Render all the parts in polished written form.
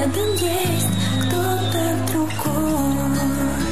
рядом есть кто-то другой.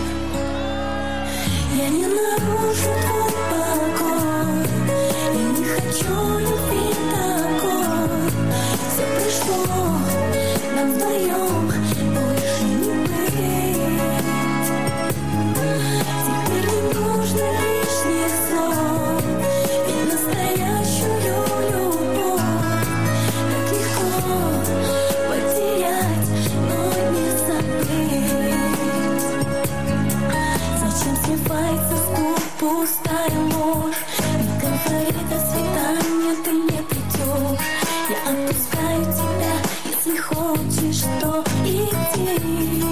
Я не нарушу твой покой, я не хочу любви такой. Все пришло, нам вдвоем больше не быть. Теперь не нужно лишних слов, ведь настоящую любовь так легко потерять, но не забыть. Зачем сливается с губ пустая ложь? Ведь говорит, до свидания ты не придешь. Я отпускаю тебя, если хочешь, то иди.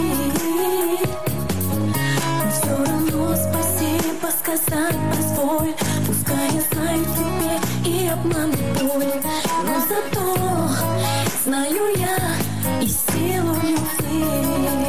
Но все равно спасибо сказать позволь. Пускай я знаю тебе и обману боль, но зато знаю я и силу любви.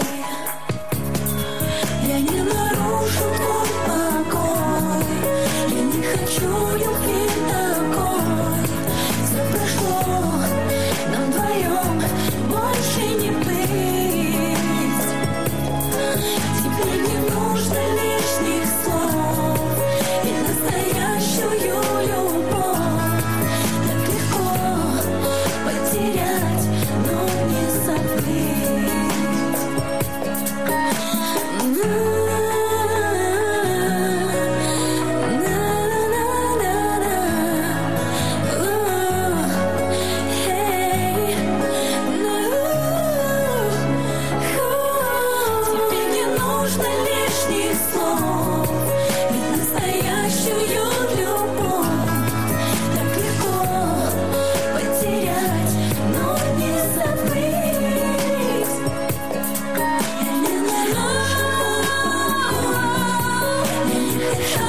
Я не нарушу твой покой, я не хочу любви такой. Все прошло, нам вдвоем больше не быть. Теперь не нужно лишних слов, ведь настоящую любовь так легко потерять, но не забыть. Теперь не нужно лишних слов, ведь настоящую любовь так легко потерять, но не забыть. Я не нарушу покой, я не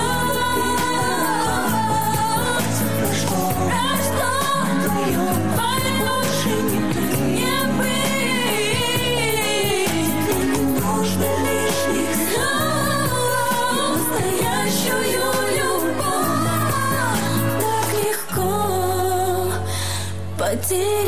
хочу. Все прошло, вдвоем больше не быть. Теперь не нужно лишних слов, настоящую любовь так легко потерять.